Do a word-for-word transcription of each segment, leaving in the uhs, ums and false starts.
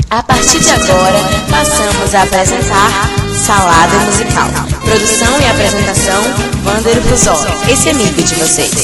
A partir de agora, passamos a apresentar Salada Musical. Produção e apresentação, Wander Buzol, esse amigo de vocês.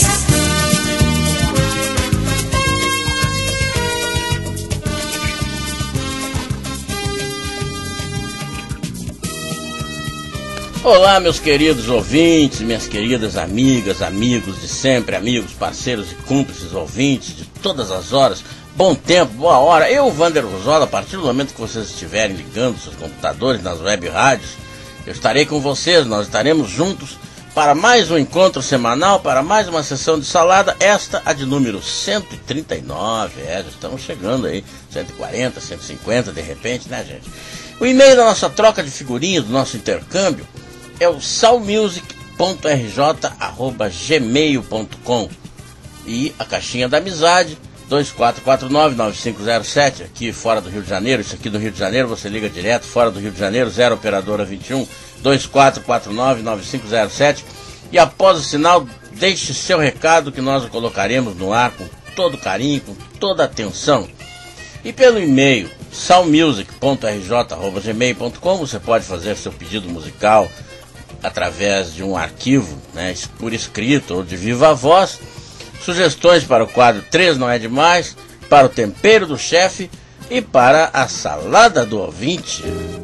Olá, meus queridos ouvintes, minhas queridas amigas, amigos de sempre, amigos, parceiros e cúmplices ouvintes de todas as horas. Bom tempo, boa hora. Eu, Wander Buzol, a partir do momento que vocês estiverem ligando seus computadores nas web rádios, eu estarei com vocês, nós estaremos juntos para mais um encontro semanal, para mais uma sessão de salada, esta a de número cento e trinta e nove, é, já estamos chegando aí, cento e quarenta, cento e cinquenta de repente, né, gente? O e-mail da nossa troca de figurinhas, do nosso intercâmbio, é o salmusic ponto r j arroba gmail ponto com e a caixinha da amizade dois quatro quatro nove, nove cinco zero sete, aqui fora do Rio de Janeiro. Isso aqui do Rio de Janeiro você liga direto, fora do Rio de Janeiro, zero operadora vinte e um, dois quatro quatro nove, nove cinco zero sete, e após o sinal deixe seu recado que nós o colocaremos no ar com todo carinho, com toda atenção. E pelo e-mail salmusic ponto r j arroba gmail ponto com você pode fazer seu pedido musical através de um arquivo, né, por escrito ou de viva voz, sugestões para o quadro três não é demais, para o tempero do chefe e para a salada do ouvinte.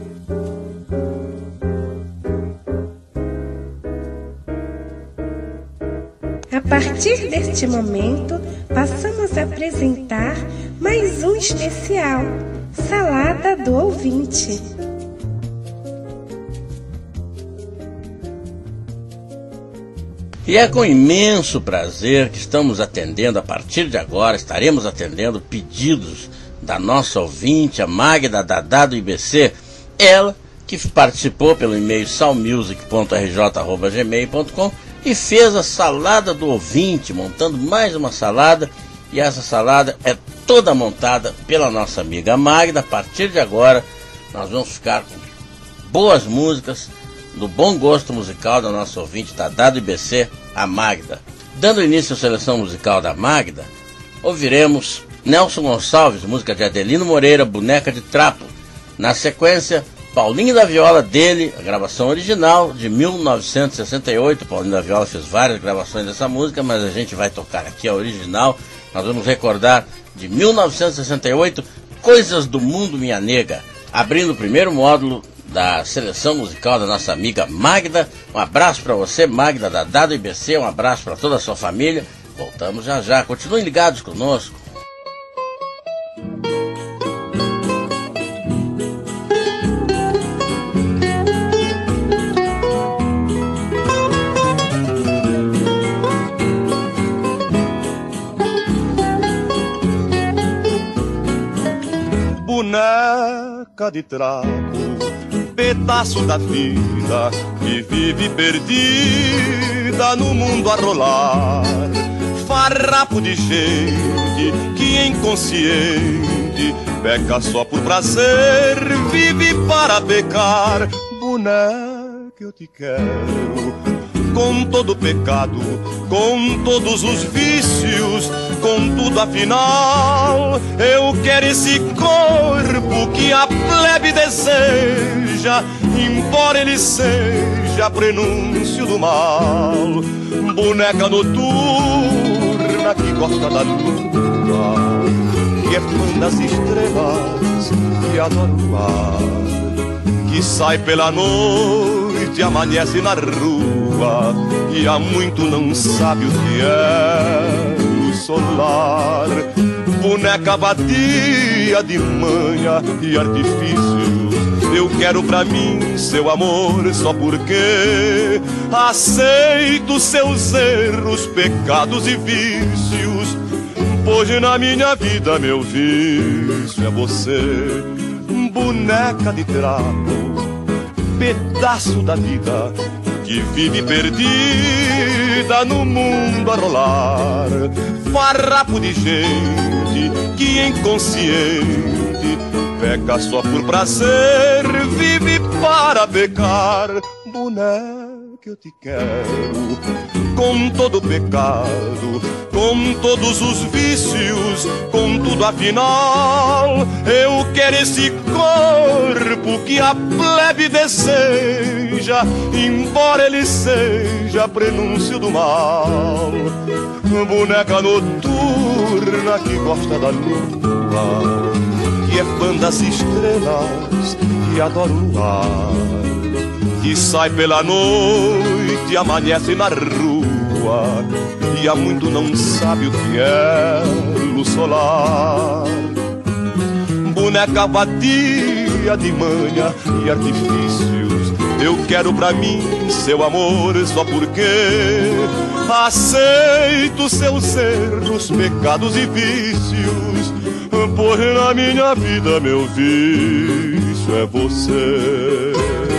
A partir deste momento, passamos a apresentar mais um especial, Salada do Ouvinte. E é com imenso prazer que estamos atendendo, a partir de agora, estaremos atendendo pedidos da nossa ouvinte, a Magda Dadá do I B C, ela que participou pelo e-mail salmusic ponto r j arroba gmail ponto com e fez a salada do ouvinte, montando mais uma salada, e essa salada é toda montada pela nossa amiga Magda. A partir de agora, nós vamos ficar com boas músicas, do bom gosto musical da nossa ouvinte Dadá do I B C, a Magda. Dando início à seleção musical da Magda, ouviremos Nelson Gonçalves, música de Adelino Moreira, Boneca de Trapo. Na sequência, Paulinho da Viola, dele, a gravação original de mil novecentos e sessenta e oito. Paulinho da Viola fez várias gravações dessa música, mas a gente vai tocar aqui a original. Nós vamos recordar de mil novecentos e sessenta e oito, Coisas do Mundo, Minha Nega, abrindo o primeiro módulo da seleção musical da nossa amiga Magda. Um abraço para você, Magda Dadá do I B C, um abraço para toda a sua família. Voltamos já já, continuem ligados conosco. Boneca de trapo, pedaço da vida que vive perdida no mundo a rolar, farrapo de gente que inconsciente peca só por prazer, vive para pecar. Boneca, eu te quero com todo pecado, com todos os vícios, com tudo afinal. Eu quero esse corpo que a plebe deseja, embora ele seja prenúncio do mal. Boneca noturna que gosta da lua, que é fã das estrelas, que adora o mar, que sai pela noite e amanhece na rua, e há muito não sabe o que é o solar. Boneca vadia de manha e artifícios, eu quero pra mim seu amor só porque aceito seus erros, pecados e vícios, pois na minha vida meu vício é você. Boneca de trapo, pedaço da vida que vive perdida no mundo a rolar, farrapo de gente que inconsciente peca só por prazer, vive para pecar. Boneca que eu te quero, com todo pecado, com todos os vícios, com tudo afinal. Eu quero esse corpo que a plebe deseja, embora ele seja prenúncio do mal. Boneca noturna que gosta da lua, que é fã das estrelas, que adora o luar, que sai pela noite e amanhece na rua, e há muito não sabe o que é luz solar. Boneca vadia de manha e artifícios, eu quero pra mim seu amor só porque aceito seus erros, pecados e vícios, pois na minha vida meu vício é você.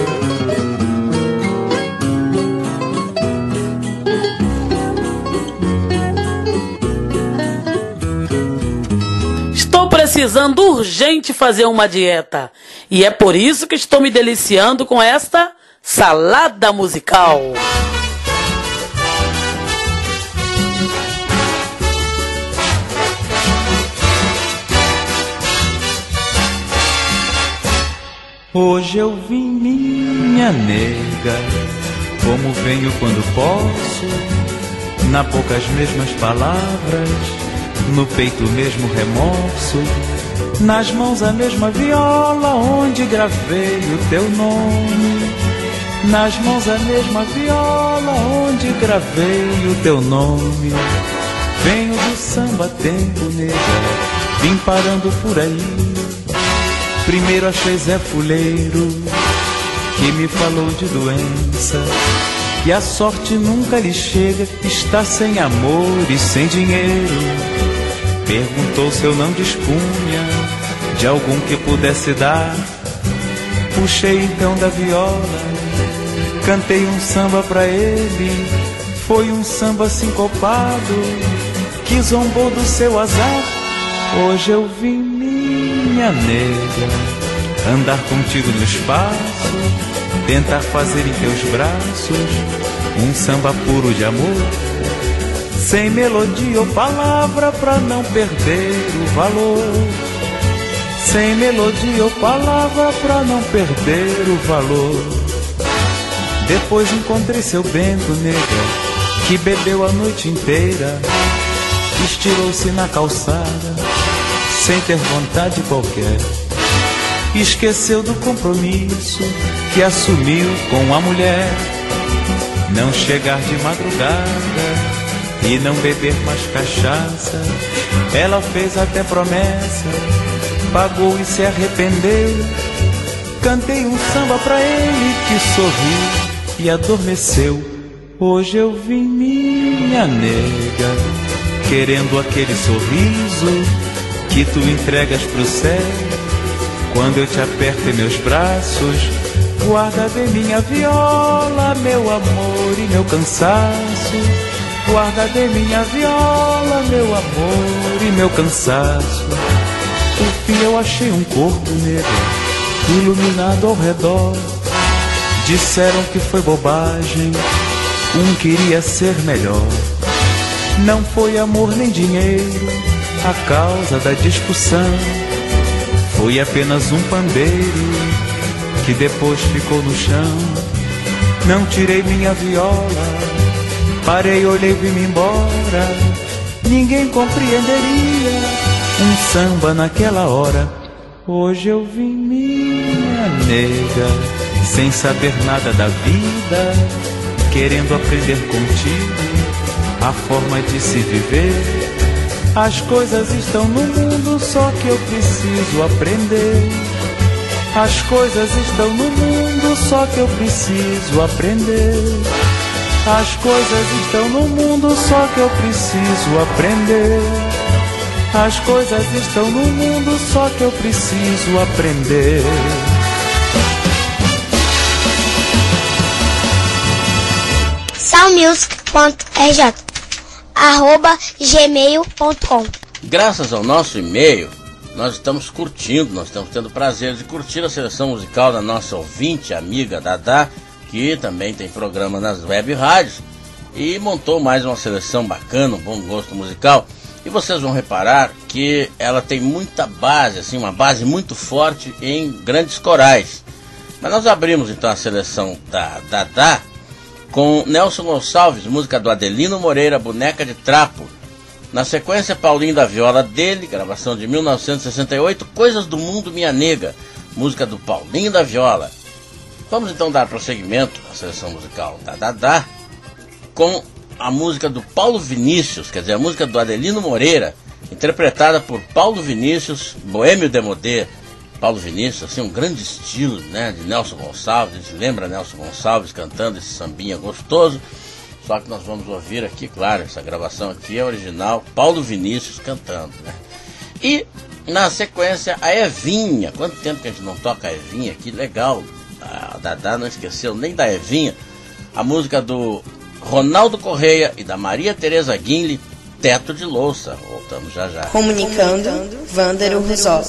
Estou precisando urgente fazer uma dieta, e é por isso que estou me deliciando com esta salada musical. Hoje eu vim, minha nega, como venho quando posso, na boca as mesmas palavras, no peito o mesmo remorso, nas mãos a mesma viola onde gravei o teu nome, nas mãos a mesma viola onde gravei o teu nome. Venho do samba tempo, nega, vim parando por aí. Primeiro achei Zé Fuleiro, que me falou de doença, e a sorte nunca lhe chega, está sem amor e sem dinheiro. Perguntou se eu não dispunha de algum que pudesse dar. Puxei então da viola, cantei um samba pra ele. Foi um samba sincopado, que zombou do seu azar. Hoje eu vim, minha nega, andar contigo no espaço, tentar fazer em teus braços um samba puro de amor, sem melodia ou palavra pra não perder o valor, sem melodia ou palavra pra não perder o valor. Depois encontrei seu Bento, nega, que bebeu a noite inteira, estirou-se na calçada sem ter vontade qualquer, esqueceu do compromisso que assumiu com a mulher, não chegar de madrugada e não beber mais cachaça. Ela fez até promessa, pagou e se arrependeu. Cantei um samba pra ele que sorriu e adormeceu. Hoje eu vim, minha nega, querendo aquele sorriso que tu entregas pro céu quando eu te aperto em meus braços. Guarda bem minha viola, meu amor e meu cansaço. Guarda bem minha viola, meu amor e meu cansaço. Por fim eu achei um corpo negro, iluminado ao redor. Disseram que foi bobagem, um queria ser melhor. Não foi amor nem dinheiro a causa da discussão, foi apenas um pandeiro que depois ficou no chão. Não tirei minha viola, parei, olhei, vim embora. Ninguém compreenderia um samba naquela hora. Hoje eu vim, minha nega, sem saber nada da vida, querendo aprender contigo a forma de se viver. As coisas estão no mundo, só que eu preciso aprender. As coisas estão no mundo, só que eu preciso aprender. As coisas estão no mundo, só que eu preciso aprender. As coisas estão no mundo, só que eu preciso aprender. soundmusic ponto r j arroba gmail ponto com. Graças ao nosso e-mail, nós estamos curtindo, nós estamos tendo o prazer de curtir a seleção musical da nossa ouvinte, amiga Dadá, que também tem programa nas web rádios, e montou mais uma seleção bacana, um bom gosto musical. E vocês vão reparar que ela tem muita base, assim, uma base muito forte em grandes corais. Mas nós abrimos então a seleção da Dadá com Nelson Gonçalves, música do Adelino Moreira, Boneca de Trapo. Na sequência, Paulinho da Viola dele, gravação de mil novecentos e sessenta e oito, Coisas do Mundo Minha Nega, música do Paulinho da Viola. Vamos então dar prosseguimento à seleção musical da Dadá com a música do Paulo Vinícius, quer dizer, a música do Adelino Moreira, interpretada por Paulo Vinícius, Boêmio Demodé. Paulo Vinícius, assim, um grande estilo, né, de Nelson Gonçalves. A gente lembra Nelson Gonçalves cantando esse sambinha gostoso. Só que nós vamos ouvir aqui, claro, essa gravação aqui é original, Paulo Vinícius cantando, né? E na sequência a Evinha. Quanto tempo que a gente não toca a Evinha aqui, legal. A Dadá não esqueceu nem da Evinha. A música do Ronaldo Correia e da Maria Tereza Guinle, Teto de Louça. Voltamos já já. Comunicando, Vândero Rosol.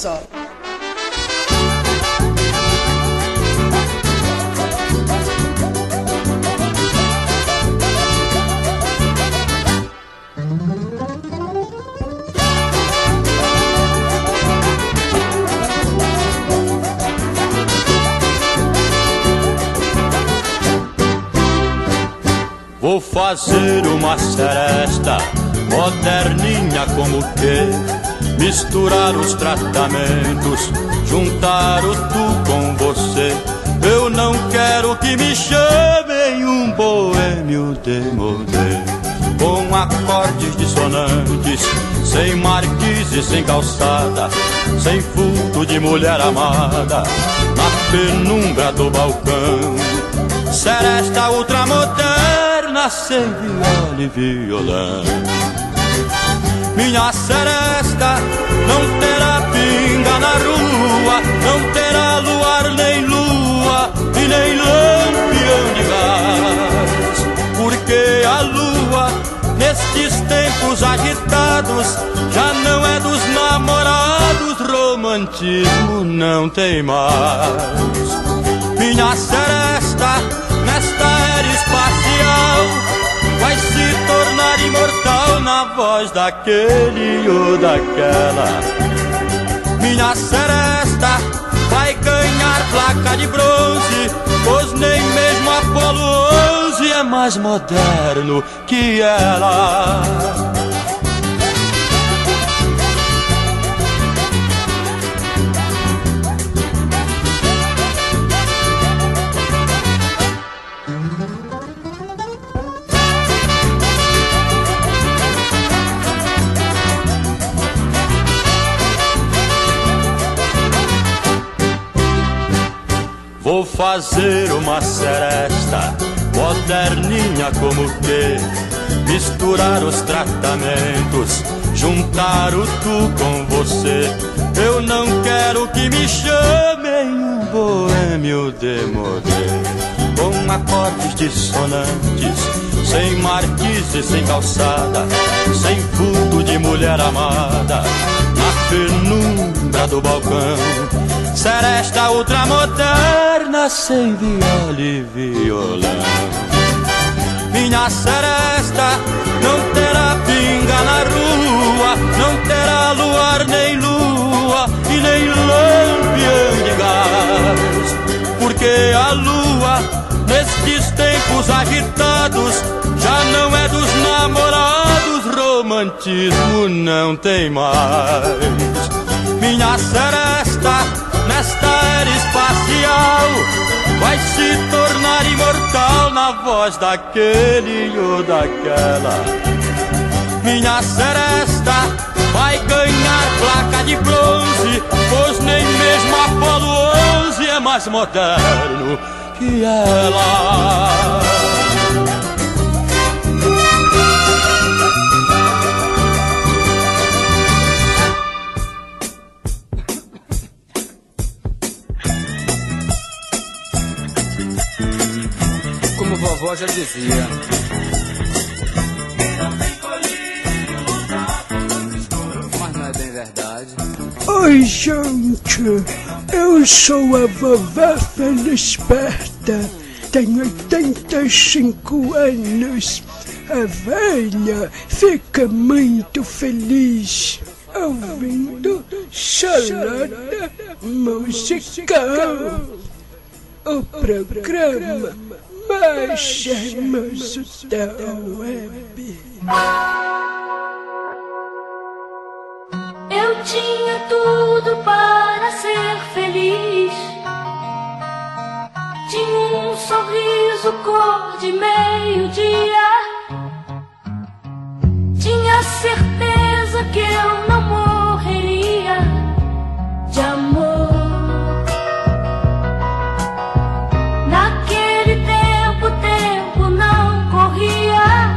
Vou fazer uma seresta moderninha como que misturar os tratamentos, juntar o tu com você. Eu não quero que me chamem um boêmio demodé, com acordes dissonantes, sem marquise, sem calçada, sem vulto de mulher amada, na penumbra do balcão. Seresta ultramoderna, sem viola e violão. Minha seresta não terá pinga na rua, não terá luar nem lua e nem lampião de gás, porque a lua nestes tempos agitados já não é dos namorados, romantismo não tem mais. Minha seresta nesta era espacial vai se tornar imortal na voz daquele ou daquela. Minha seresta vai ganhar placa de bronze, pois nem mesmo Apolo onze é mais moderno que ela. Vou fazer uma seresta moderninha como que misturar os tratamentos, juntar o tu com você. Eu não quero que me chamem um boêmio demodé, com acordes dissonantes, sem marquise, sem calçada, sem vulto de mulher amada, na penumbra do balcão. Seresta ultramoderna, sem viola e violão. Minha seresta não terá pinga na rua, não terá luar nem lua e nem lampião de gás, porque a lua nestes tempos agitados já não é dos namorados, romantismo não tem mais. Minha seresta nesta era espacial vai se tornar imortal na voz daquele ou daquela. Minha seresta vai ganhar placa de bronze, pois nem mesmo Apolo onze é mais moderno que ela. Como vovó já dizia, mas não é bem verdade. Oi, gente, eu sou a vovó Felisperta tem oitenta e cinco anos. A velha fica muito feliz ouvindo Salada Musical, o programa mais charmoso da web. Eu tinha tudo para ser feliz. Tinha um sorriso cor de meio-dia. Tinha certeza que eu não morreria de amor. Naquele tempo, o tempo não corria.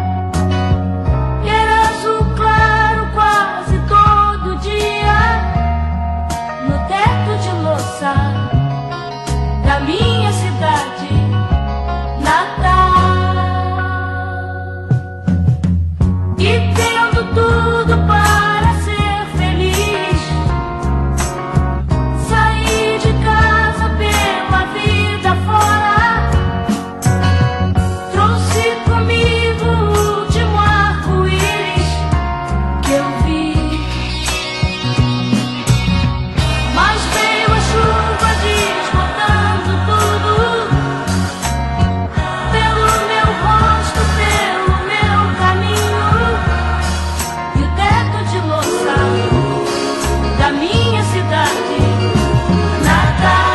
E era azul claro quase todo dia. No teto de louça da minha cidade natal. E tendo tudo para ser feliz, saí de casa pela vida fora. Trouxe comigo o último arco-íris que eu vi. Mas veio a chuva desbotando tudo pelo meu rosto, pelo meu caminho. E o teto de louça da minha cidade natal.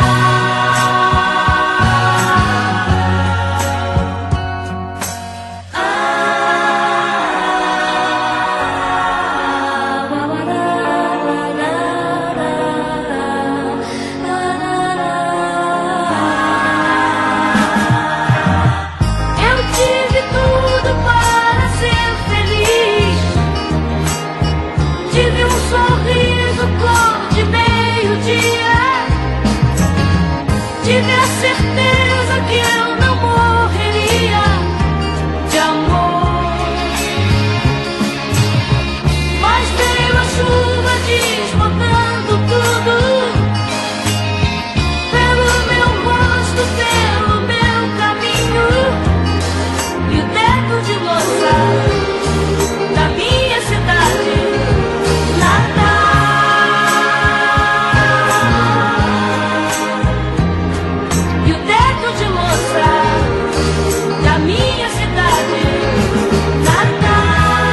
Eu tive tudo para ser feliz. Tive um sorriso cor de meio-dia. Tive a certeza que eu não morreria de amor. Mas veio a chuva desbotando tudo pelo meu rosto, pelo meu caminho. E o teto de louça da minha cidade natal. E o teto de louça da minha cidade natal.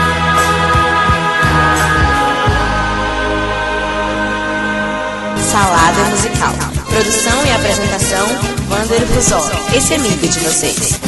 Salada Musical. Produção e apresentação, Wander Fusol. Esse amigo de vocês.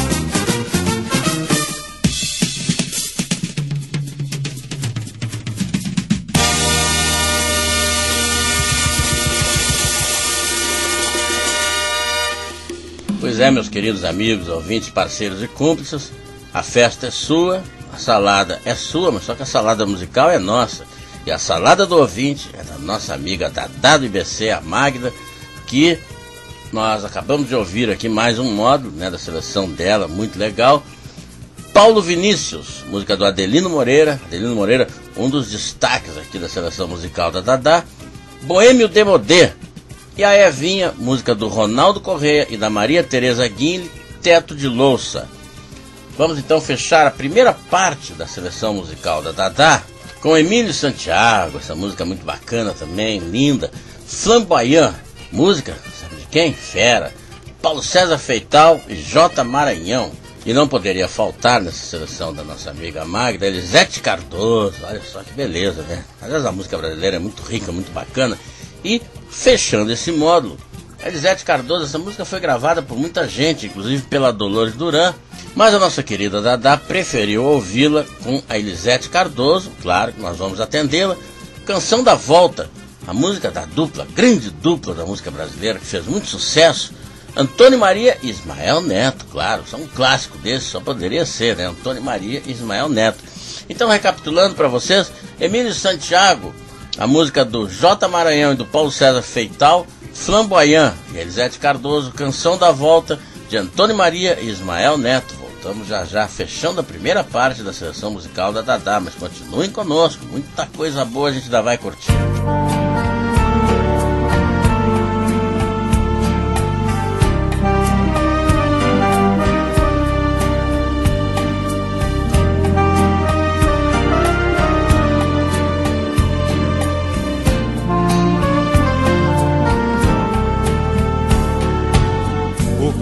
Pois é, meus queridos amigos, ouvintes, parceiros e cúmplices, a festa é sua, a salada é sua, mas só que a salada musical é nossa. E a salada do ouvinte é da nossa amiga Dadá do I B C, a Magda, que nós acabamos de ouvir aqui mais um módulo, né, da seleção dela, muito legal. Paulo Vinícius, música do Adelino Moreira, Adelino Moreira, um dos destaques aqui da seleção musical da Dadá. Boêmio Demodé. E a Evinha, música do Ronaldo Correia e da Maria Tereza Guinle, Teto de Louça. Vamos então fechar a primeira parte da seleção musical da Dadá com Emílio Santiago, essa música muito bacana também, linda. Flamboyant, música, sabe de quem? Fera. Paulo César Feital e J. Maranhão. E não poderia faltar nessa seleção da nossa amiga Magda, Elisete Cardoso. Olha só que beleza, né? Aliás, a música brasileira é muito rica, muito bacana. E fechando esse módulo, Elisete Cardoso, essa música foi gravada por muita gente, inclusive pela Dolores Duran, mas a nossa querida Dadá preferiu ouvi-la com a Elisete Cardoso, claro que nós vamos atendê-la. Canção da Volta, a música da dupla, grande dupla da música brasileira, que fez muito sucesso, Antônio Maria e Ismael Neto, claro, são um clássico desse, só poderia ser, né? Antônio Maria e Ismael Neto. Então, recapitulando para vocês, Emílio Santiago, a música do J. Maranhão e do Paulo César Feital, Flamboyant, e Elisete Cardoso, Canção da Volta, de Antônio Maria e Ismael Neto. Voltamos já já, fechando a primeira parte da seleção musical da Dadá, mas continuem conosco, muita coisa boa a gente ainda vai curtir.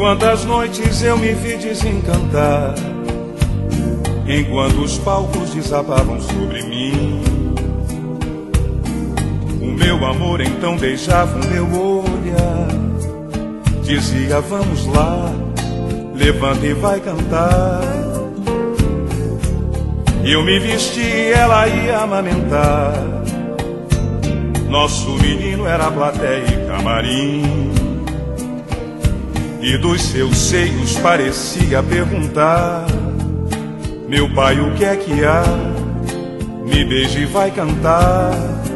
Quantas noites eu me vi desencantar, enquanto os palcos desabavam sobre mim. O meu amor então beijava o meu olhar, dizia vamos lá, levanta e vai cantar. Eu me vesti e ela ia amamentar. Nosso menino era plateia e camarim, e dos seus seios parecia perguntar: meu pai, o que é que há? Me beije e vai cantar.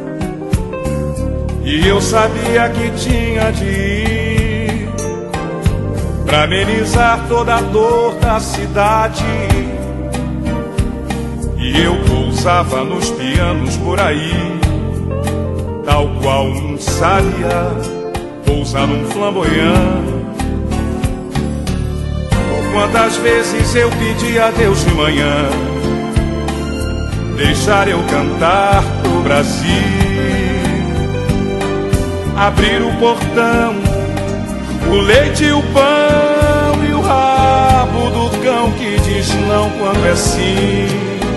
E eu sabia que tinha de ir pra amenizar toda a dor da cidade. E eu pousava nos pianos por aí, tal qual um sábia pousa num flamboyant. Quantas vezes eu pedi a Deus de manhã deixar eu cantar pro Brasil, abrir o portão, o leite e o pão e o rabo do cão que diz não quando é sim.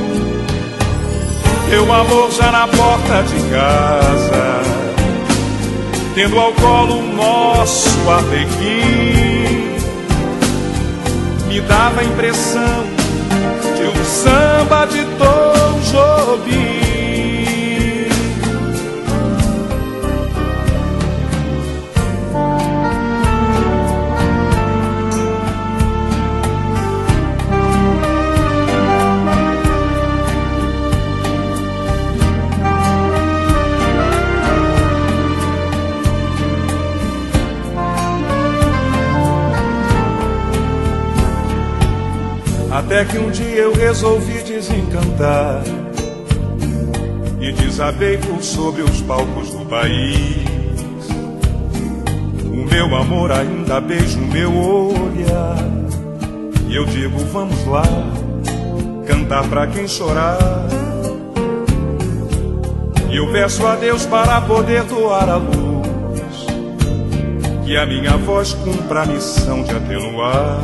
Meu amor já na porta de casa, tendo ao colo o nosso arlequim, me dava a impressão de um samba de Tom Jobim. Até que um dia eu resolvi desencantar e desabei por sobre os palcos do país. O meu amor ainda beija o meu olhar, e eu digo vamos lá, cantar pra quem chorar. E eu peço a Deus para poder doar a luz, que a minha voz cumpra a missão de atenuar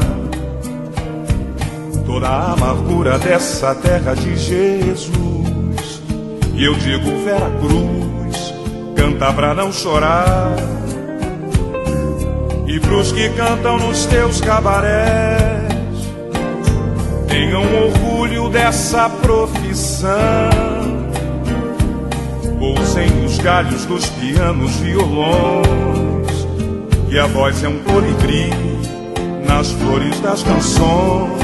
toda a amargura dessa terra de Jesus. E eu digo Vera Cruz, canta pra não chorar. E pros que cantam nos teus cabarés, tenham orgulho dessa profissão. Pousem nos galhos dos pianos, violões, e a voz é um colibri nas flores das canções.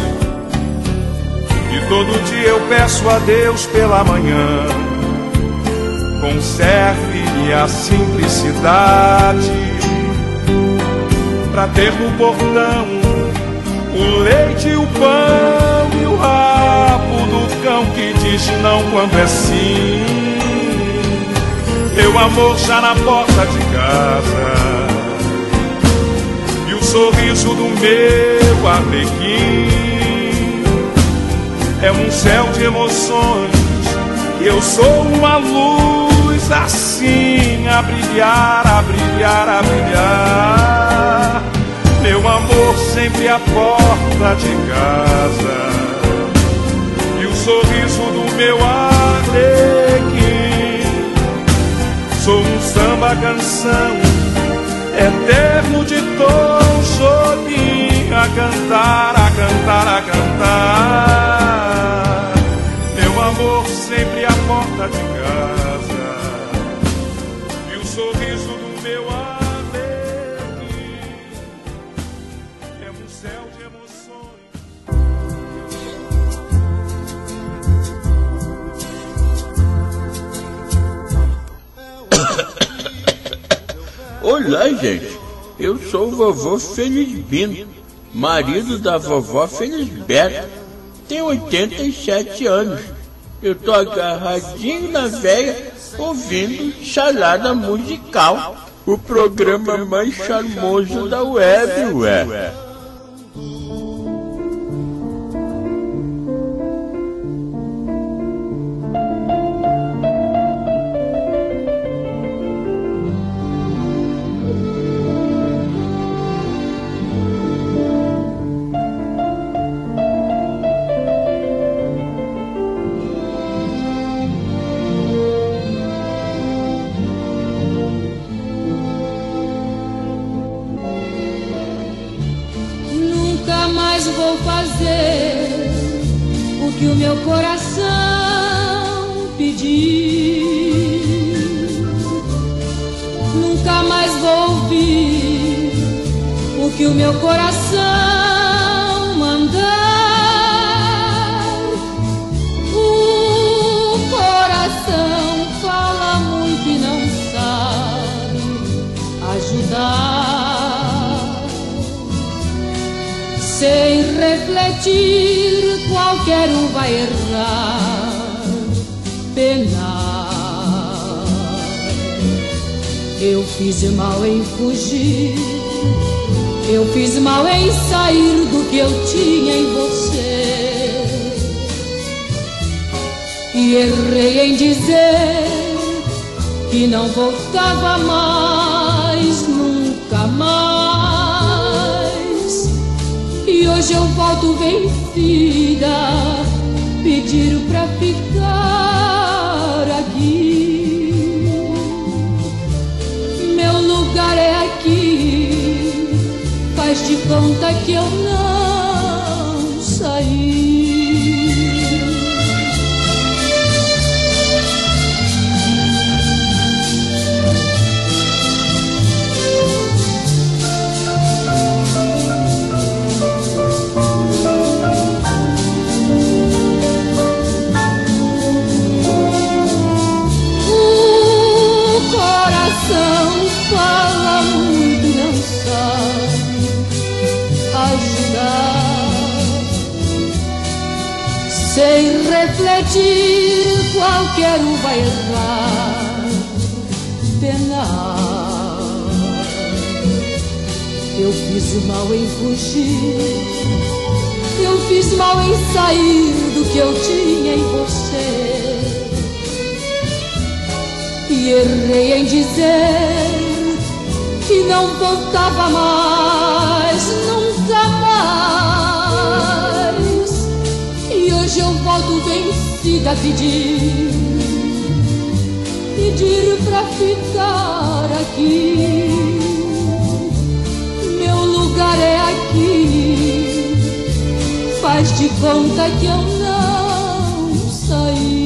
E todo dia eu peço a Deus pela manhã, conserve-lhe a simplicidade, pra ter no portão o leite e o pão e o rabo do cão que diz não quando é sim. Meu amor já na porta de casa, e o sorriso do meu arlequim é um céu de emoções, e eu sou uma luz assim, a brilhar, a brilhar, a brilhar. Meu amor sempre à porta de casa, e o sorriso do meu arlequim. Sou um samba canção eterno de Tom Jobim, a cantar, a cantar, a cantar. Meu amor sempre à porta de casa, e o sorriso do meu arlequim é um céu de emoções. Olá, gente. Eu sou o vovô Felisbino, marido da vovó Felisberta. Tenho oitenta e sete anos. Eu tô agarradinho na veia ouvindo Salada Musical, o programa mais charmoso da web, ué. mais vou fazer o que o meu coração pedir. Nunca mais vou ouvir o que o meu coração mandar. O coração fala muito e não sabe ajudar. Sem refletir, qualquer um vai errar, penar. Eu fiz mal em fugir, eu fiz mal em sair do que eu tinha em você, e errei em dizer que não voltava mais, nunca mais. E hoje eu volto vencida, pedir pra ficar aqui. Meu lugar é aqui, faz de conta que eu não saí. Fala muito e não sabe ajudar. Sem refletir, qualquer um vai errar, penar. Eu fiz mal em fugir, eu fiz mal em sair do que eu tinha em você, e errei em dizer que não voltava mais, nunca mais. E hoje eu volto vencida a pedir, pedir pra ficar aqui. Meu lugar é aqui, faz de conta que eu não saí.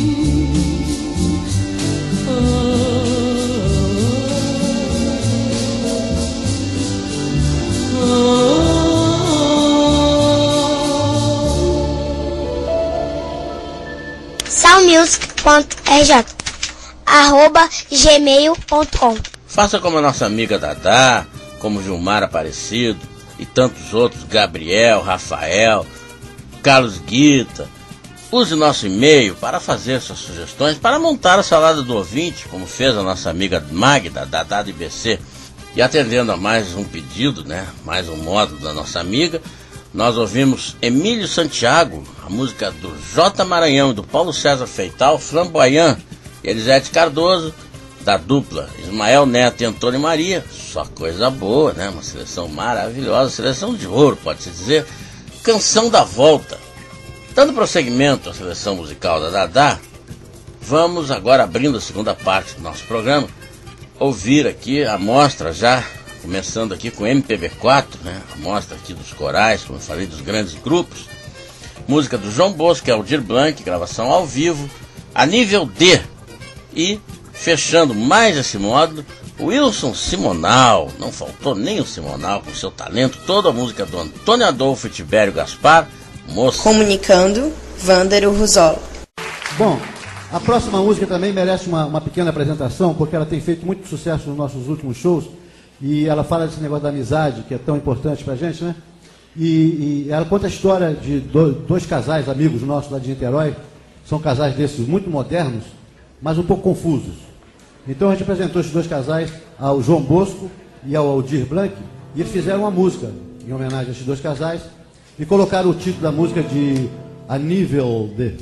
soundmusic ponto r j arroba gmail ponto com. Faça como a nossa amiga Dadá, como Gilmar Aparecido e tantos outros, Gabriel, Rafael, Carlos Guita. Use nosso e-mail para fazer suas sugestões, para montar a salada do ouvinte, como fez a nossa amiga Magda, Dadá de B C. E atendendo a mais um pedido, né, mais um módulo da nossa amiga, nós ouvimos Emílio Santiago, a música do J. Maranhão e do Paulo César Feital, Flamboyant, e Elisete Cardoso, da dupla Ismael Neto e Antônio Maria. Só coisa boa, né? Uma seleção maravilhosa, seleção de ouro, pode-se dizer. Canção da Volta. Dando prosseguimento à seleção musical da Dadá, vamos agora, abrindo a segunda parte do nosso programa, ouvir aqui a mostra já, começando aqui com M P B quatro, né? A mostra aqui dos corais, como eu falei, dos grandes grupos. Música do João Bosco e Aldir Blanc, gravação ao vivo, a nível D. E, fechando mais esse módulo, o Wilson Simonal, não faltou nem o Simonal com seu talento, toda a música do Antônio Adolfo e Tibério Gaspar, Moça. Comunicando, Vândero Ruzola. Bom, a próxima música também merece uma, uma pequena apresentação, porque ela tem feito muito sucesso nos nossos últimos shows, e ela fala desse negócio da amizade, que é tão importante pra gente, né? E, e ela conta a história de do, dois casais, amigos nossos lá de Niterói, são casais desses muito modernos, mas um pouco confusos. Então a gente apresentou esses dois casais ao João Bosco e ao Aldir Blanc, e eles fizeram uma música em homenagem a esses dois casais, e colocaram o título da música de A Nível D.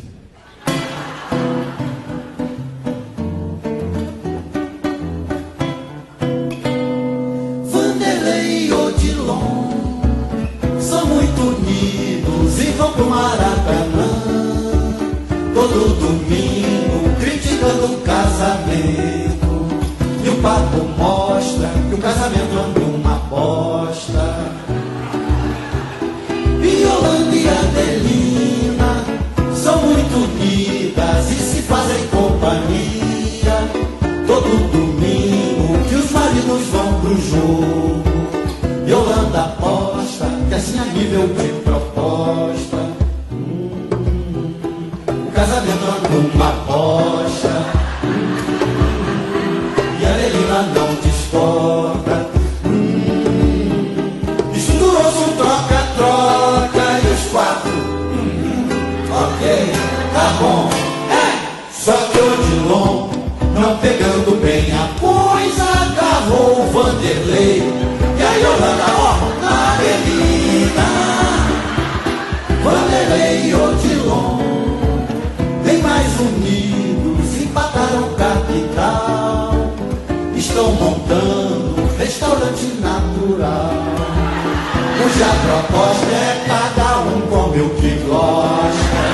Vanderlei e Odilon são muito unidos e vão pro Maracanã todo domingo criticando o casamento, e o papo mostra que o casamento anda uma bosta. amigas e se fazem companhia. Todo domingo que os maridos vão pro jogo, Yolanda aposta que assim a nível de proposta, hum, o casamento anda uma aposta, hum, e a Adelina não discorda. Hum, misturou-se um troca-troca e os quatro, hum, ok, tá bom. É, só que o Odilon, não pegando bem a coisa, agarrou o Vanderlei e a Yolanda, ó, na Adelina. Vanderlei e Odilon, bem mais unidos, empataram capital. Estão montando um restaurante natural, cuja proposta é cada um come o que gosta.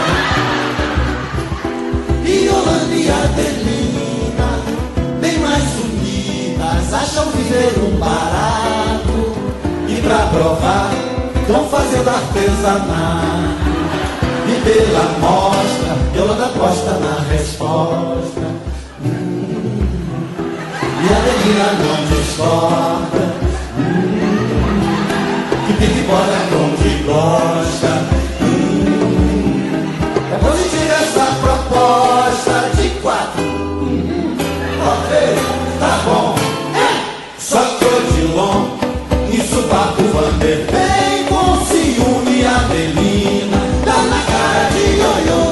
E Yolanda e Adelina, bem mais unidas, acham viver um barato. E pra provar, estão fazendo artesanato. E pela mostra, Yolanda aposta na resposta. Hum, e Adelina não discorda. Hum, que pique bora com que gosta. Hum, é positiva essa proposta de quatro. Hum, ok, tá bom. É, só que o Odilon, isso bate o Vanderlei com ciúme. A Adelina dá na cara de ioiô.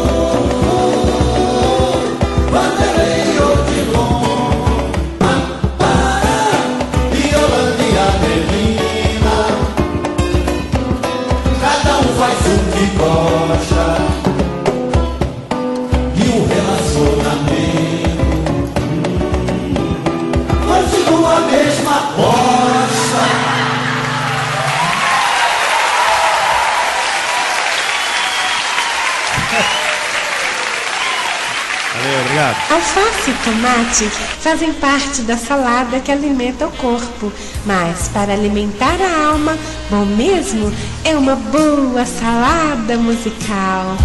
Vanderlei e Odilon, Ampara, Yolanda e Adelina, cada um faz o que gosta. E o relacionamento hum, continua a mesma bosta. Valeu, obrigado. Alface e tomate fazem parte da salada que alimenta o corpo, mas para alimentar a alma, bom mesmo é uma boa salada musical.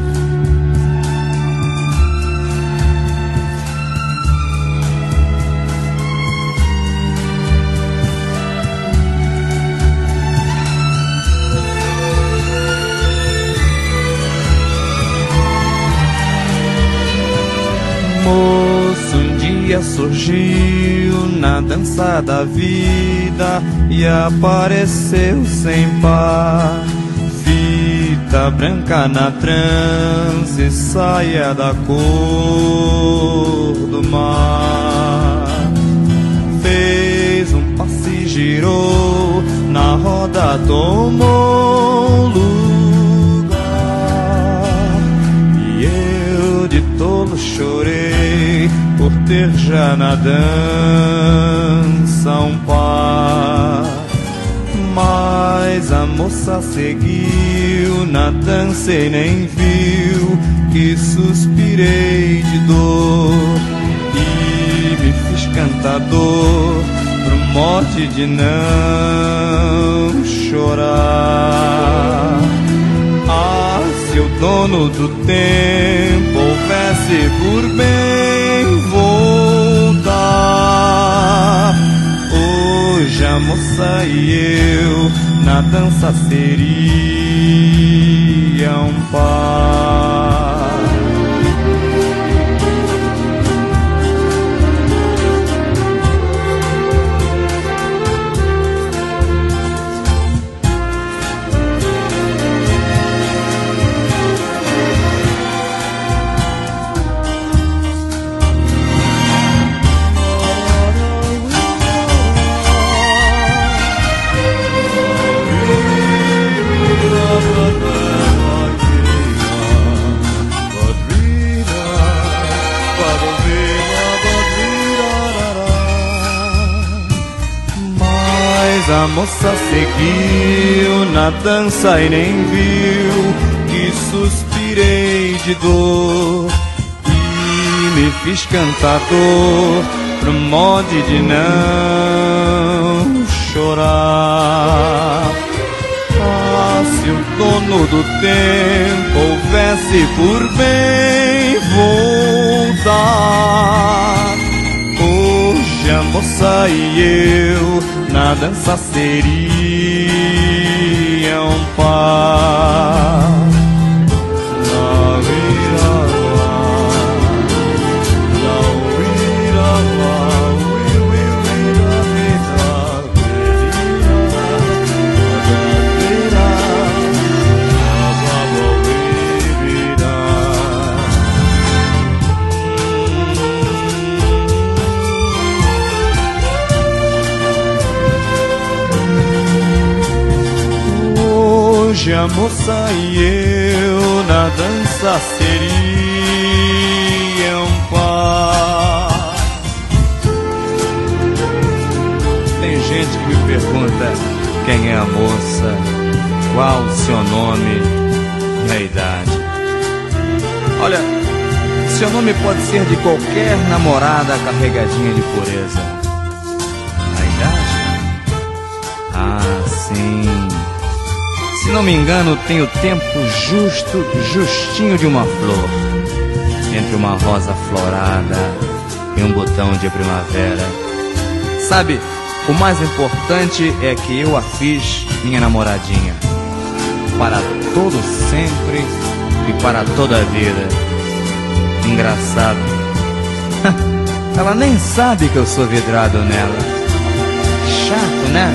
Moço um dia surgiu na dança da vida e apareceu sem par. Fita branca na trança, saia da cor do mar. Fez um passe e girou, na roda tomou lugar. E eu de tolo chorei por ter já na dança um par. Mas a moça seguiu na dança e nem viu que suspirei de dor e me fiz cantador pro mote de não chorar. Ah, se o dono do tempo houvesse por bem voltar, hoje a moça e eu na dança seria um par. A moça seguiu na dança e nem viu que suspirei de dor e me fiz cantador pro modo de não chorar. Ah, se se o dono do tempo houvesse por bem voltar, hoje a moça e eu na dança seriam par. Hoje a moça e eu na dança seriam par. Tem gente que me pergunta quem é a moça, qual o seu nome e a idade. Olha, seu nome pode ser de qualquer namorada carregadinha de pureza. A idade? Ah, sim. Se não me engano, tem o tempo justo, justinho de uma flor, entre uma rosa florada e um botão de primavera. Sabe, o mais importante é que eu a fiz minha namoradinha, para todo sempre e para toda a vida. Engraçado, ela nem sabe que eu sou vidrado nela. Chato, né?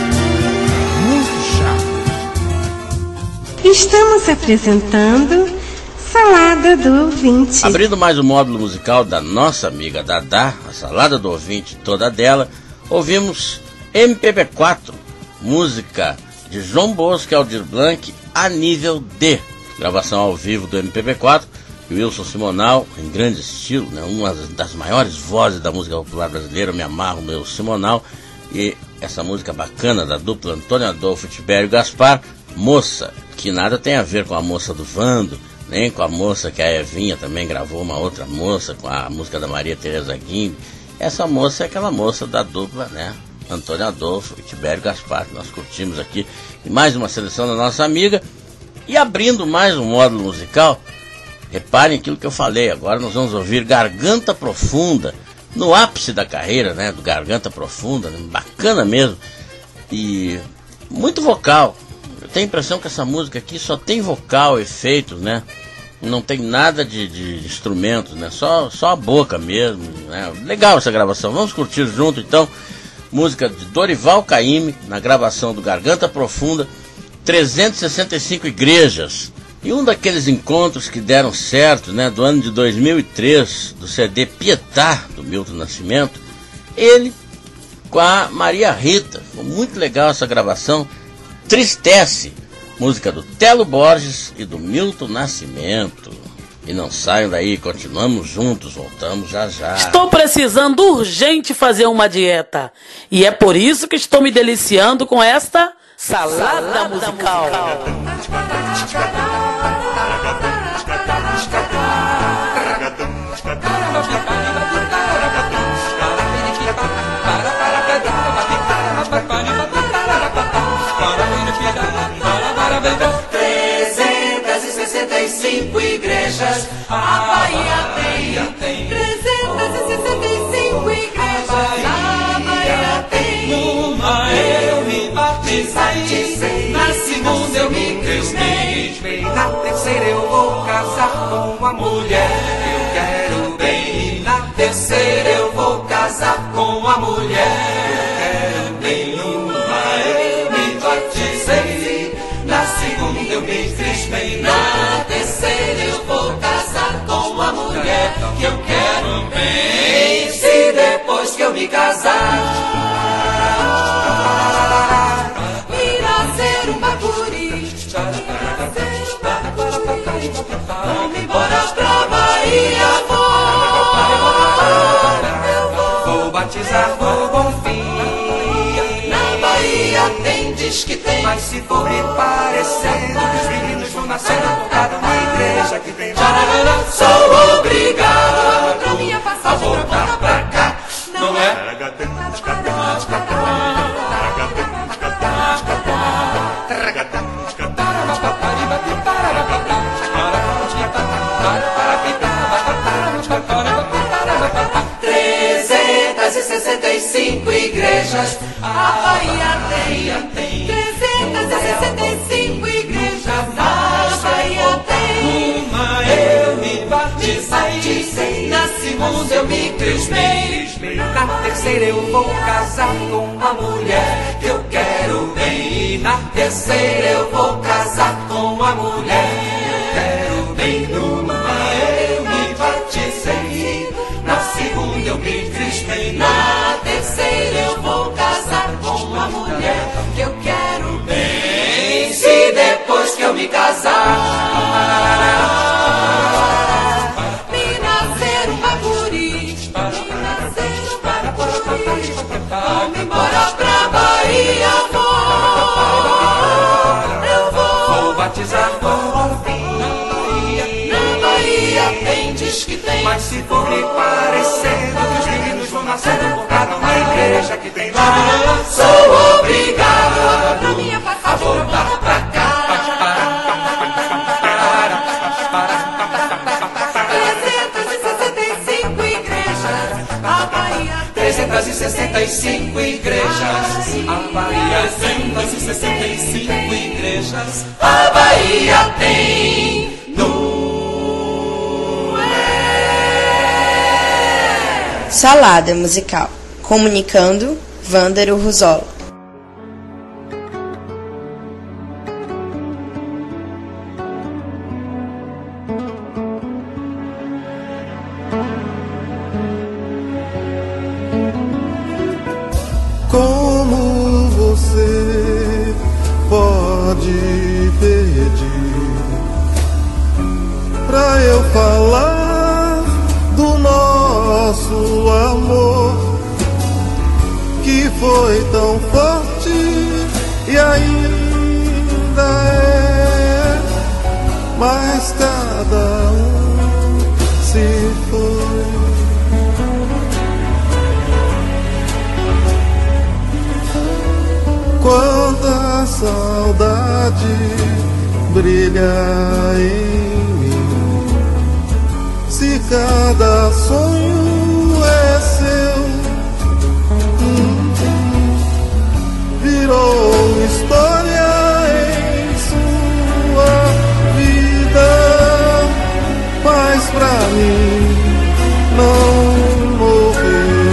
Estamos apresentando Salada do Ouvinte. Abrindo mais um módulo musical da nossa amiga Dadá, a Salada do Ouvinte toda dela, ouvimos M P B quatro, música de João Bosco e Aldir Blanc, A Nível D, gravação ao vivo do M P B quatro, Wilson Simonal, em grande estilo, né, uma das maiores vozes da música popular brasileira, me amarro meu Simonal, e essa música bacana da dupla Antônio Adolfo e Tibério Gaspar, Moça, que nada tem a ver com a moça do Vando, nem com a moça que a Evinha também gravou, uma outra moça, com a música da Maria Tereza Guimbe. Essa moça é aquela moça da dupla, né, Antônio Adolfo e Tibério Gaspar, que nós curtimos aqui. E mais uma seleção da nossa amiga. E abrindo mais um módulo musical, reparem aquilo que eu falei, agora nós vamos ouvir Garganta Profunda, no ápice da carreira, né, do Garganta Profunda, né, bacana mesmo, e muito vocal. Eu tenho a impressão que essa música aqui só tem vocal, efeitos, né? Não tem nada de, de instrumentos, né? Só, só a boca mesmo, né? Legal essa gravação. Vamos curtir junto, então. Música de Dorival Caymmi, na gravação do Garganta Profunda, trezentas e sessenta e cinco igrejas. E um daqueles encontros que deram certo, né? Do ano de dois mil e três, do C D Pietá, do Milton Nascimento. Ele com a Maria Rita. Foi muito legal essa gravação. Tristece, música do Telo Borges e do Milton Nascimento. E não saiam daí, continuamos juntos, voltamos já já. Estou precisando urgente fazer uma dieta. E é por isso que estou me deliciando com esta salada, salada musical. musical. trezentas e sessenta e cinco igrejas a Bahia tem. trezentas e sessenta e cinco igrejas a Bahia tem. Numa eu me batizei, na segunda eu me cristei, na terceira eu vou casar com uma mulher que eu quero bem. Na terceira eu vou casar com uma mulher que eu quero bem. Numa eu me batizei, na segunda eu me crispei, na terceira eu vou casar com uma mulher que eu quero bem. Se depois que eu me casar irá ser um bacuri, vamos embora pra Bahia, vou, vou batizar no Bonfim. Na Bahia tem, diz que tem, mas se for me parecendo, os meninos vão nascendo por cada uma igreja que tem. Sou obrigado pra minha passagem pra voltar pra cá, não é? cinco igrejas. A Bahia tem trezentas e sessenta e cinco igrejas. A Bahia tem uma, eu me batizei. Na segunda eu me crismei. Na terceira eu vou casar com a mulher que eu quero bem. E na terceira eu vou casar com a mulher que eu quero bem. Numa eu me batizei. Na segunda eu me crismei. Na terceira eu vou casar com a mulher que eu quero bem. Se depois que eu me casar me nascer uma guri, me nascer uma guri, vamos embora pra Bahia, vou, eu vou, vou batizar, vou. Na Bahia tem, diz que tem, mas se for me parecer, outros meninos vão nascendo por cá numa igreja que tem lá. Sou obrigado a minha passagem a voltar pra cá. trezentas e sessenta e cinco igrejas. A Bahia tem trezentas e sessenta e cinco igrejas. A Bahia tem no é. Salada musical. Comunicando, Vândero Ruzola. Como você pode pedir pra eu falar do nosso amor que foi tão forte e ainda é, mas cada um se foi. Quanta saudade brilha em mim, se cada sonho é seu, hum, virou história em sua vida, mas pra mim não morreu.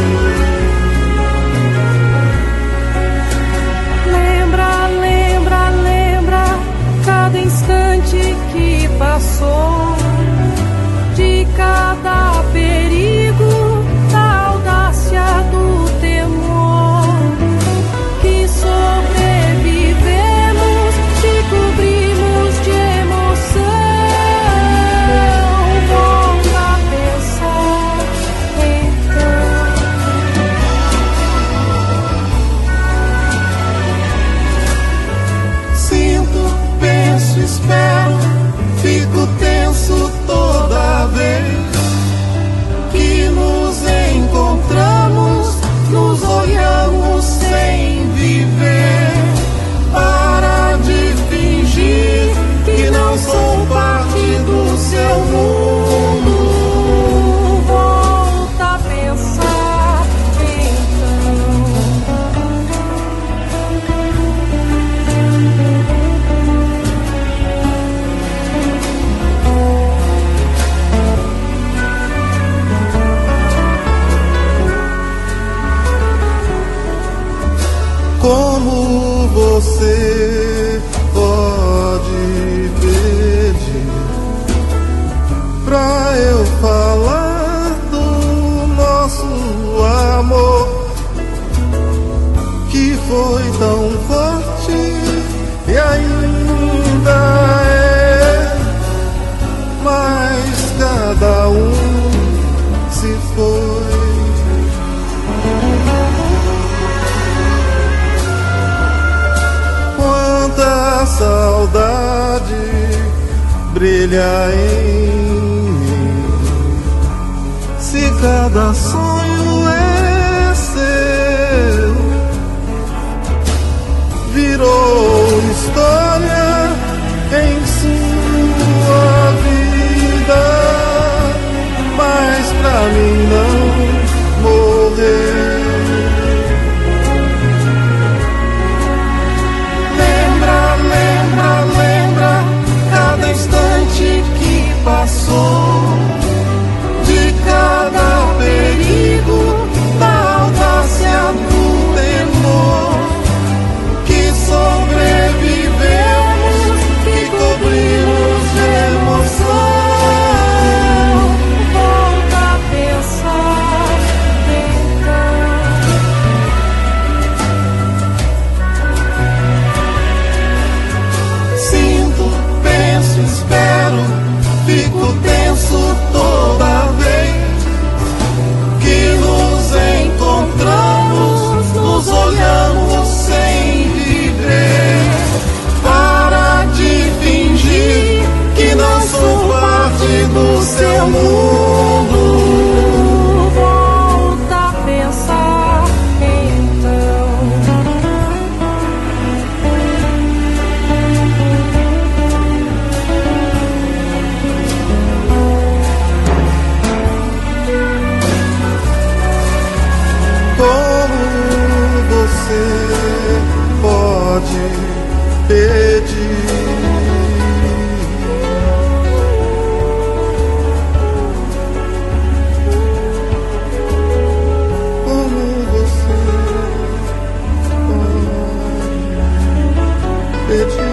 Que passou de cada perigo, da audácia do temor, que sobrevivemos, te cobrimos de emoção. Volta a pensar então. Sinto, penso, espero, fico tenso toda vez que nos encontramos, nos olhamos sem viver. Para de fingir que não sou parte do seu mundo. Volta a pensar Como você pode pedir pra eu falar do nosso amor que foi tão forte e ainda é, mas cada um se foi. Quanta saudade brilha em mim, se cada sonho é seu, virou história em sua vida, mas pra mim não morreu. pode pedir. Como você pode pedir.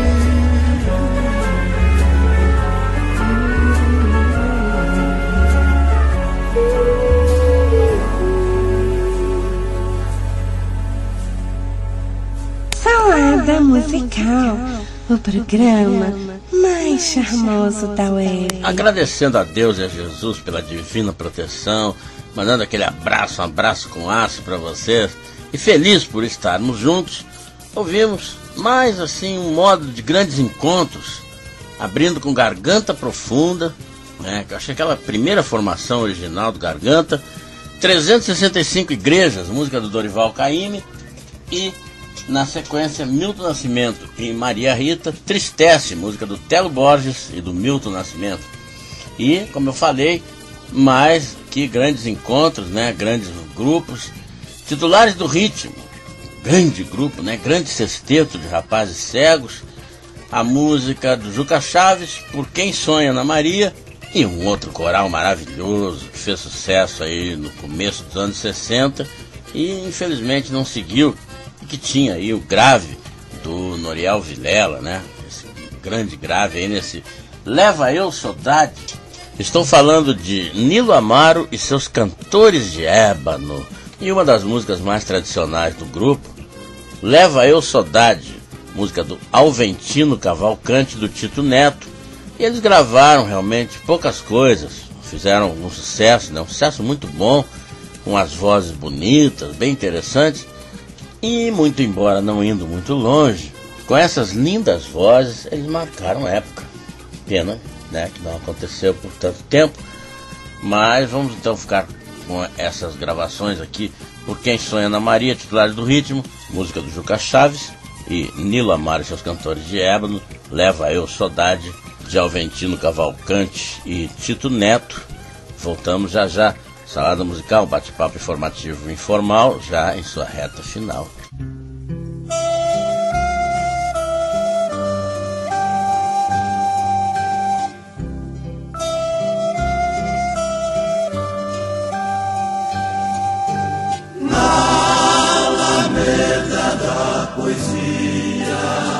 Salada Musical, o programa mais charmoso da web. Agradecendo a Deus e a Jesus pela divina proteção, mandando aquele abraço, um abraço com aço para vocês, e feliz por estarmos juntos, ouvimos mais assim um modo de grandes encontros, abrindo com Garganta Profunda, né, que eu achei aquela primeira formação original do Garganta, trezentas e sessenta e cinco Igrejas, música do Dorival Caymmi, e na sequência Milton Nascimento e Maria Rita, Tristece, música do Telo Borges e do Milton Nascimento. E, como eu falei, mais que grandes encontros, né, grandes grupos, Titulares do Ritmo, grande grupo, né, grande sexteto de rapazes cegos, a música do Juca Chaves, Por Quem Sonha na Maria, e um outro coral maravilhoso que fez sucesso aí no começo dos anos sessenta e infelizmente não seguiu, que tinha aí o grave do Noriel Vilela, né? Esse grande grave aí nesse Leva Eu Saudade. Estou falando de Nilo Amaro e seus Cantores de Ébano. E uma das músicas mais tradicionais do grupo, Leva Eu Saudade, música do Alventino Cavalcante, do Tito Neto. E eles gravaram realmente poucas coisas, fizeram um sucesso, né? Um sucesso muito bom, com as vozes bonitas, bem interessantes. E muito embora não indo muito longe, com essas lindas vozes, eles marcaram época. Pena, né, que não aconteceu por tanto tempo. Mas vamos então ficar com essas gravações aqui. Por Quem Sonha na Maria, Titulares do Ritmo, música do Juca Chaves, e Nilo Amaro e seus Cantores de Ébano, Leva Eu Saudade, de Alventino Cavalcante e Tito Neto. Voltamos já já. Salada Musical, bate-papo informativo informal, já em sua reta final. Na alameda da poesia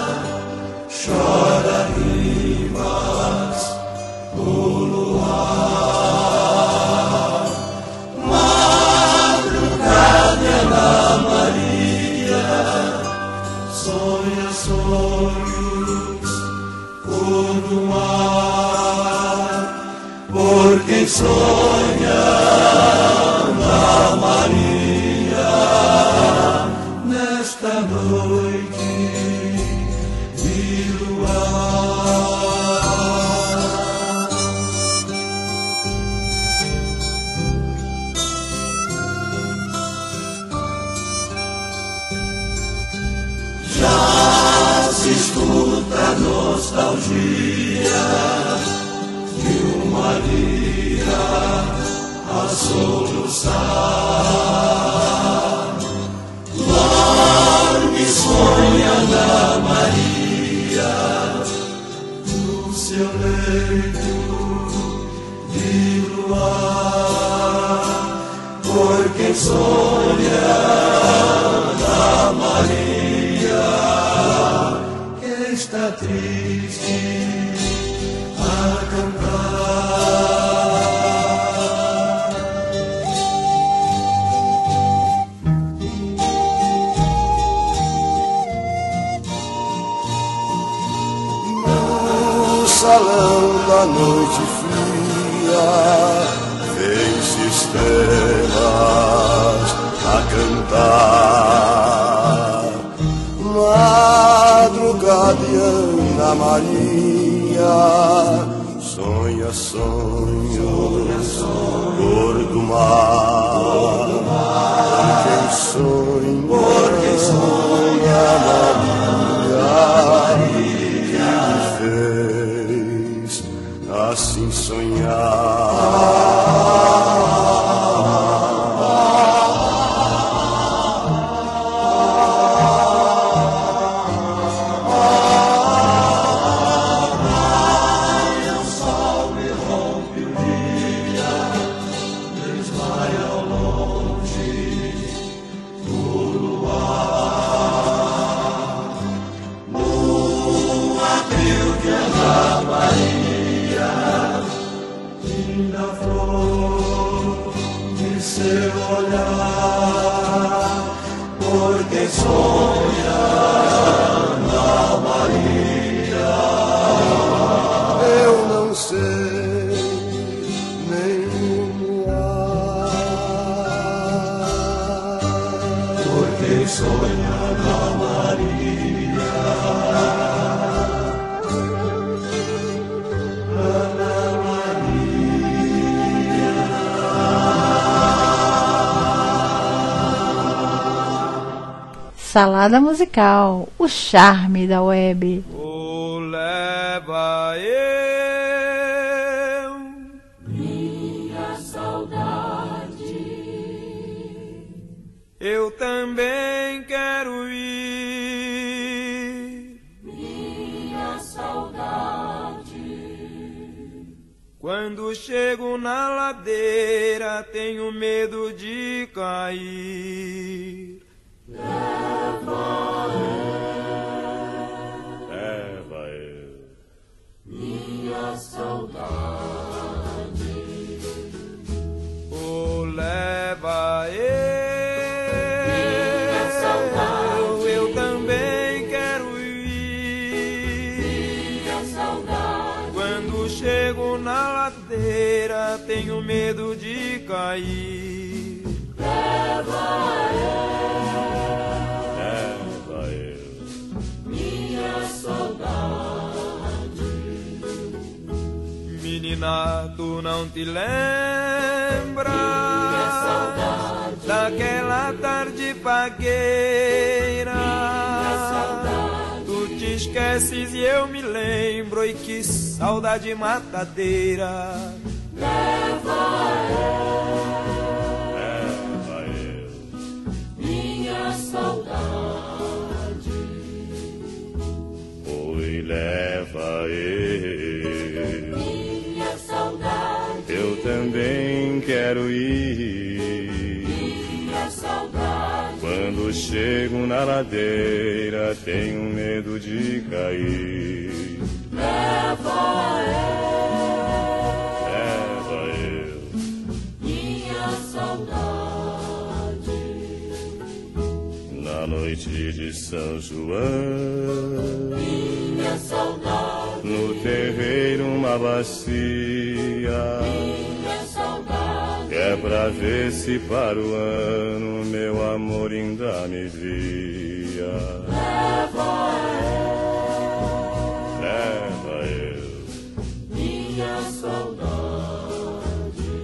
chora rimas o luar. Ana Maria sonha sonhos cor do mar, por quem sonha Ana Maria nesta noite de luar. Já se escuta a nostalgia de uma lira a soluçar. Dorme, sonha na Maria no seu leito de luar, por quem sonha na Maria que está triste a cantar. No salão da noite fria vem-se estrelas a cantar. Madrugada de Ana Maria sonha sonhos cor do mar, por quem sonha, por quem sonha Maria, que me fez assim sonhar. quem sonha na Maria. Eu não sei nem nomear por quem sonha na Maria. Salada musical, o charme da web. Oh, leva eu minha saudade. Eu também quero ir. Minha saudade. Quando chego na ladeira, tenho medo de cair. Leva eu, leva eu, minha saudade. Oh, leva eu, minha saudade. Eu também quero ir. Minha saudade. Quando chego na ladeira, tenho medo de cair. Leva eu. Menina, tu não te lembras daquela tarde pagueira? Tu te esqueces e eu me lembro, e que saudade matadeira. Leva eu, leva eu, minha saudade. Oi, leva eu, minha saudade. Eu também quero ir. Minha saudade. Quando chego na ladeira, tenho medo de cair. Leva eu, leva eu, minha saudade. Na noite de São João, minha saudade. No terreiro uma bacia, minha saudade. É pra ver se para o ano meu amor ainda me via. Leva eu, leva eu, minha saudade.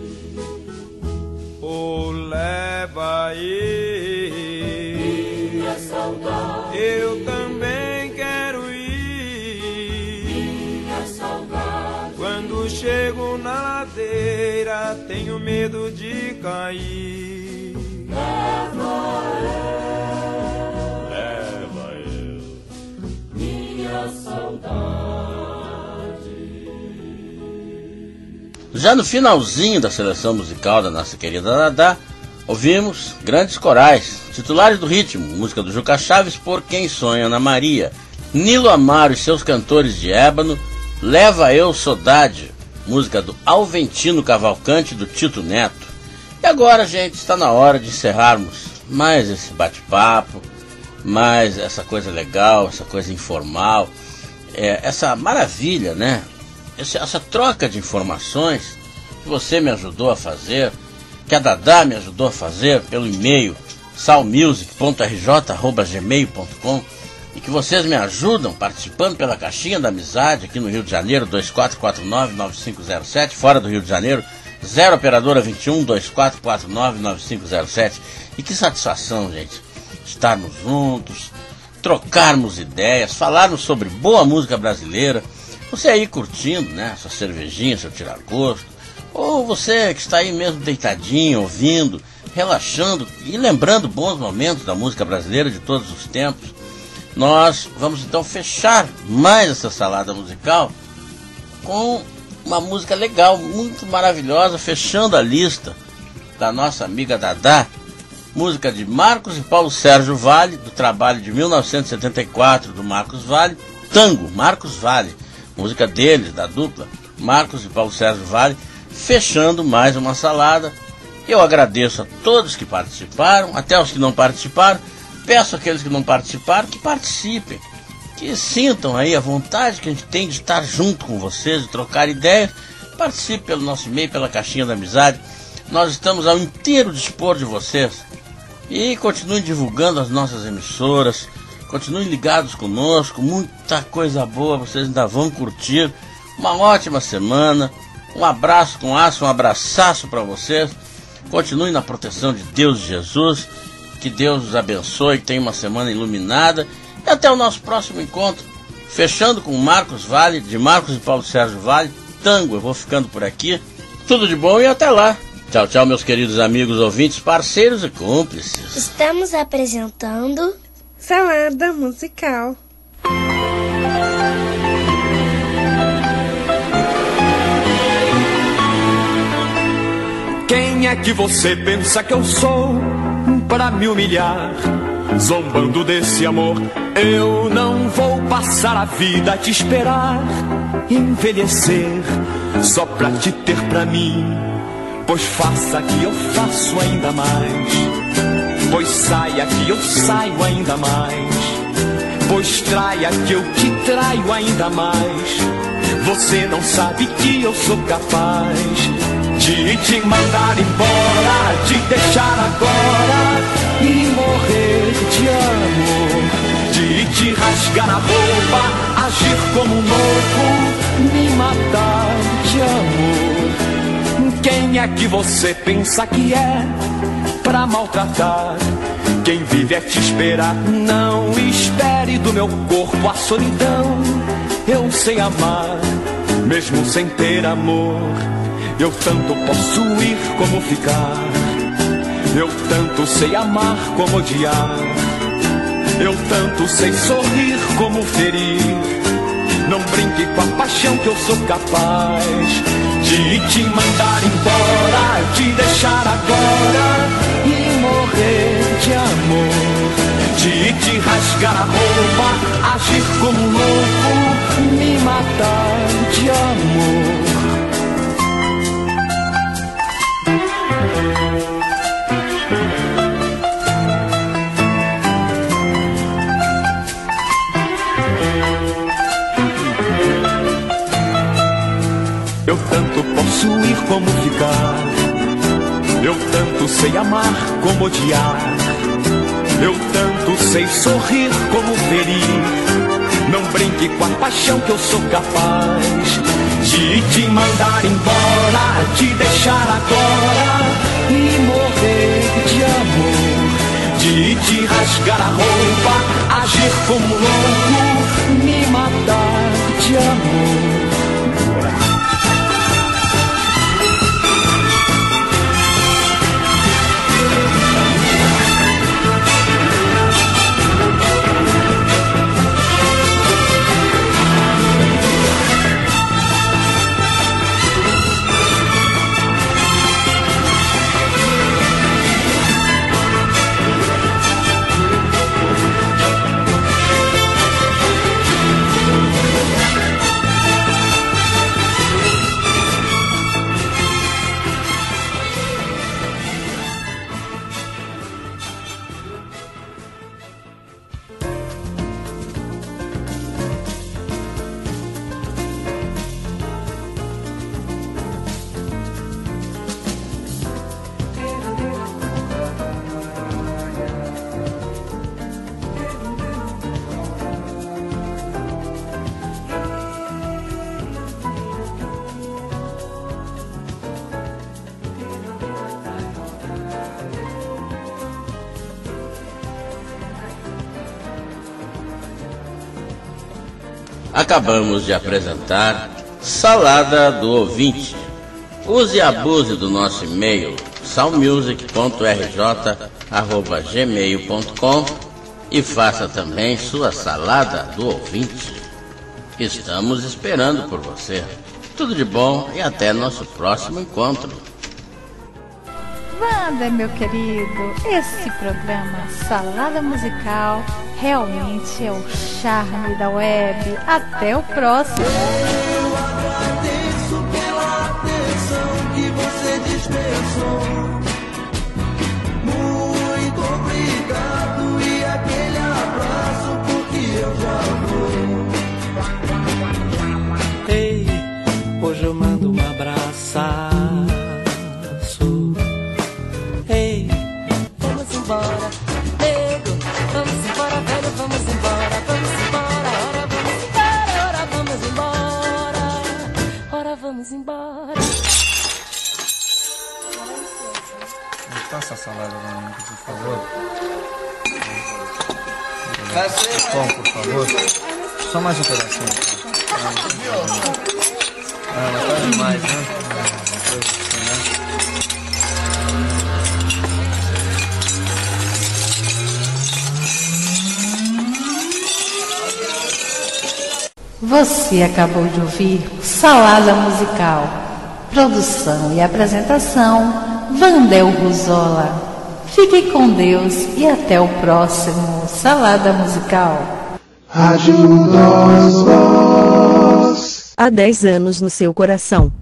Oh, leva eu, minha saudade. Eu também quero ir. Minha saudade. Quando chego na ladeira, tenho medo de cair. Leva eu, leva eu, minha saudade. Já no finalzinho da seleção musical da nossa querida Dadá, ouvimos grandes corais, titulares do ritmo, música do Juca Chaves, Por Quem Sonha na Maria, Nilo Amaro e seus cantores de ébano, Leva Eu Saudade, música do Alventino Cavalcante, do Tito Neto. E agora, gente, está na hora de encerrarmos mais esse bate-papo, mais essa coisa legal, essa coisa informal, é, essa maravilha, né? Essa, essa troca de informações que você me ajudou a fazer, que a Dadá me ajudou a fazer pelo e-mail salmusic ponto r j arroba gmail ponto com, e que vocês me ajudam participando pela caixinha da amizade aqui no Rio de Janeiro, dois quatro quatro nove, nove cinco zero sete, fora do Rio de Janeiro, zero operadora vinte e um, dois quatro quatro nove, nove cinco zero sete. E que satisfação, gente, estarmos juntos, trocarmos ideias, falarmos sobre boa música brasileira, você aí curtindo, né, sua cervejinha, seu tiragosto, ou você que está aí mesmo deitadinho, ouvindo, relaxando e lembrando bons momentos da música brasileira de todos os tempos. Nós vamos então fechar mais essa salada musical com uma música legal, muito maravilhosa, fechando a lista da nossa amiga Dadá, música de Marcos e Paulo Sérgio Vale, do trabalho de mil novecentos e setenta e quatro do Marcos Vale, Tango, Marcos Vale, música deles, da dupla Marcos e Paulo Sérgio Vale, fechando mais uma salada. Eu agradeço a todos que participaram, até os que não participaram, peço àqueles que não participaram que participem, que sintam aí a vontade que a gente tem de estar junto com vocês, de trocar ideias. Participe pelo nosso e-mail, pela caixinha da amizade. Nós estamos ao inteiro dispor de vocês. E continuem divulgando as nossas emissoras, continuem ligados conosco, muita coisa boa, vocês ainda vão curtir. Uma ótima semana, um abraço com aço, um abraçaço para vocês. Continuem na proteção de Deus e Jesus, que Deus os abençoe, que tenha uma semana iluminada. E até o nosso próximo encontro, fechando com Marcos Valle, de Marcos e Paulo Sérgio Valle, Tango. Eu vou ficando por aqui, tudo de bom e até lá. Tchau, tchau, meus queridos amigos, ouvintes, parceiros e cúmplices. Estamos apresentando Salada Musical. Quem é que você pensa que eu sou para me humilhar? Zombando desse amor, eu não vou passar a vida a te esperar, envelhecer só pra te ter pra mim. Pois faça que eu faço ainda mais, pois saia que eu saio ainda mais, pois traia que eu te traio ainda mais. Você não sabe que eu sou capaz de te mandar embora, de deixar agora e morrer de amor, de te rasgar a roupa, agir como um louco, me matar de amor. Quem é que você pensa que é pra maltratar? Quem vive é te esperar, não espere do meu corpo a solidão. Eu sei amar, mesmo sem ter amor. Eu tanto posso ir como ficar, eu tanto sei amar como odiar, eu tanto sei sorrir como ferir. Não brinque com a paixão que eu sou capaz de te mandar embora, de deixar agora e morrer de amor, de te rasgar a roupa, agir como um louco, me matar de amor. Eu tanto posso ir como ficar, eu tanto sei amar como odiar, eu tanto sei sorrir como ferir. Não brinque com a paixão que eu sou capaz de te mandar embora, te deixar agora e morrer de amor, de te rasgar a roupa, agir como louco, me matar de amor. Acabamos de apresentar Salada do Ouvinte. Use e abuse do nosso e-mail salmusic ponto r j arroba gmail ponto com e faça também sua Salada do Ouvinte. Estamos esperando por você. Tudo de bom e até nosso próximo encontro. Wander, meu querido, esse programa Salada Musical realmente é o charme da web. Até o próximo. Eu agradeço pela atenção que você dispensou. Muito obrigado e vamos embora. Passa a salada pra mim, por favor. Pão, por favor. Só mais um pedacinho. Ah, mas tá demais, né? Você acabou de ouvir Salada Musical. Produção e apresentação, Vandel Ruzola. Fique com Deus e até o próximo Salada Musical. Rádio Nós Voz. Há dez anos no seu coração.